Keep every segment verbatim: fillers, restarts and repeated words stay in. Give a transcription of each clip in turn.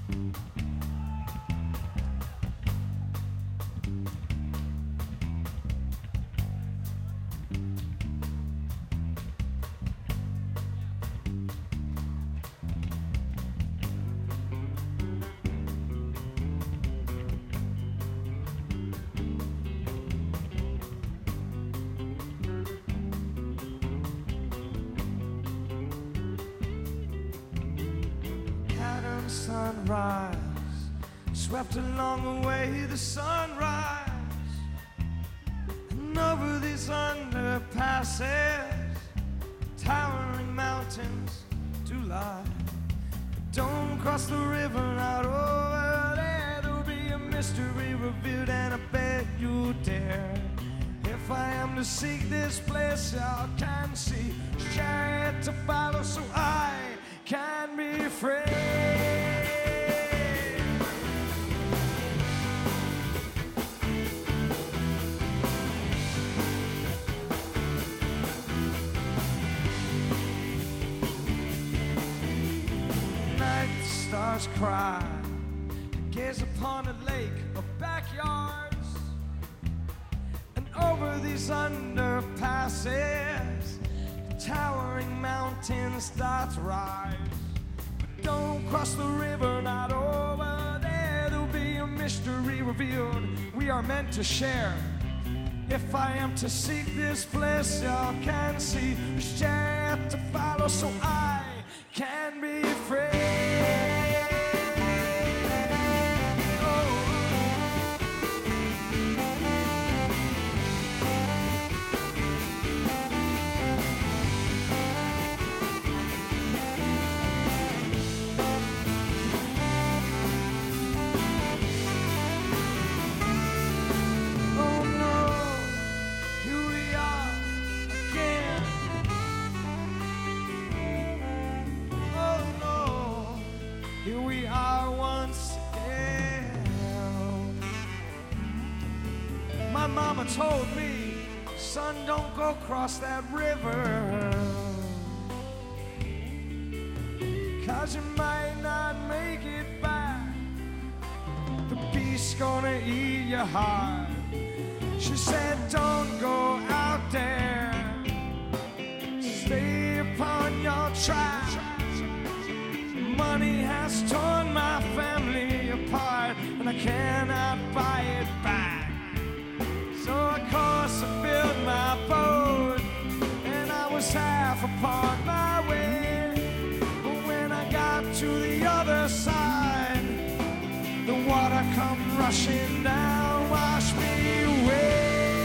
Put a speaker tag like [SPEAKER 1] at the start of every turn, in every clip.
[SPEAKER 1] Sunrise swept along the way the sunrise, and over these underpasses towering mountains do lie. Don't cross the river, not over there. There'll be a mystery revealed, and I bet you'll dare. If I am to seek this place, I can see chariot to follow, so I can be free. Stars cry, gaze upon a lake of backyards, and over these underpasses towering mountains start to rise. But don't cross the river, not over there. There'll be a mystery revealed we are meant to share. If I am to seek this place, y'all can see there's chariot to follow, so I can be free. My mama told me, son, don't go cross that river, 'cause you might not make it back. The beast's gonna eat your heart. She said, don't go out there, stay upon your track. Money has torn my family apart, and I cannot buy it back. So of course I filled my boat, and I was half upon my way. But when I got to the other side, the water come rushing down, wash me away.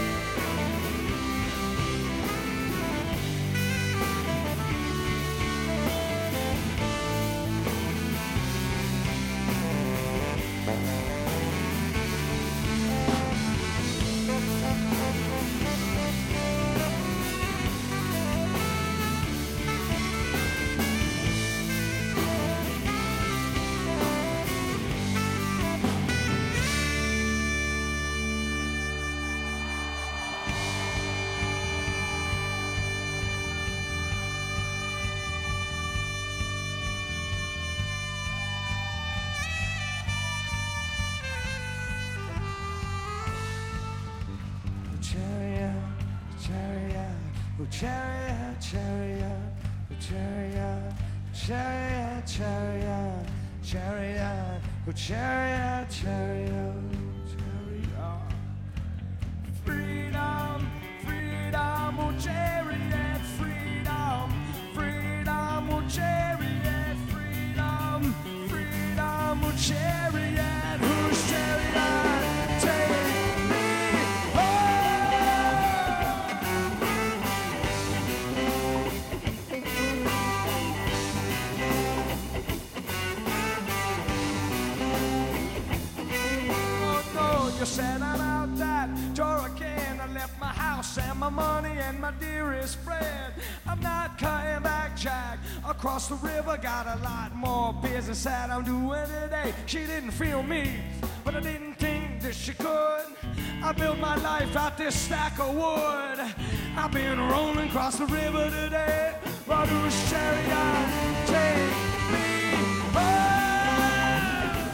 [SPEAKER 1] Chariot, chariot, chariot, chariot, chariot, chariot, chariot, chariot, chariot. Freedom, freedom, oh chariot, freedom, freedom, oh chariot, freedom, freedom, oh chariot, whose chariot take me You said I'm out that door again. I left my house and my money and my dearest friend. I'm not cutting back, Jack. Across the river, got a lot more business that I'm doing today. She didn't feel me, but I didn't think that she could. I built my life out this stack of wood. I've been rolling across the river today. Well, whose chariot take me home?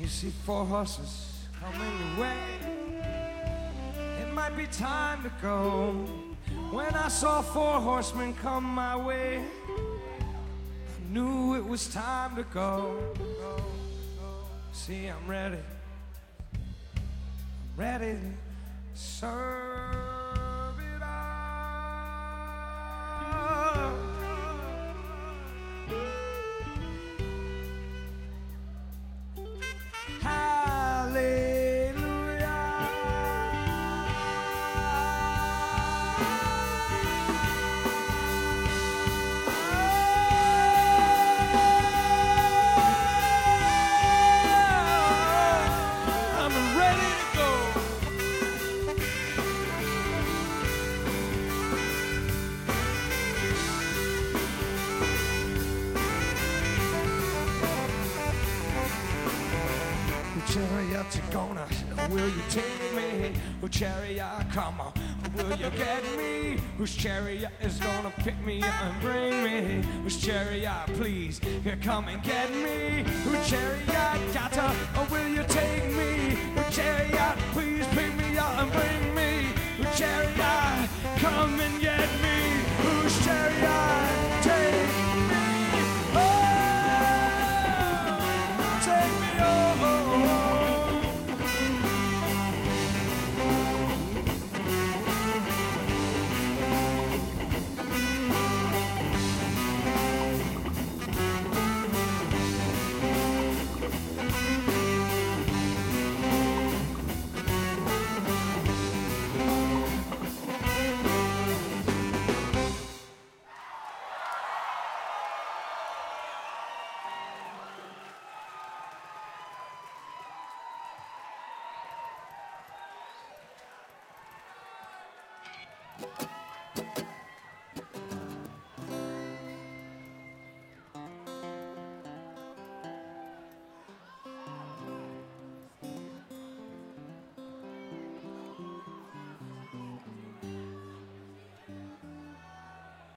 [SPEAKER 1] You see four horses coming your way. It might be time to go. When I saw four horsemen come my way, I knew it was time to go. go, go. See, I'm ready. I'm ready to serve it up. Chariot, you gonna, will you take me? Oh, chariot, come on, will you get me? Whose chariot is gonna pick me up and bring me? Whose chariot, please, here, come and get me? Whose chariot, gotta, or will you take me? Whose chariot, please pick me up and bring me? Whose chariot, come and get me? Whose chariot, take me? Oh, take me home.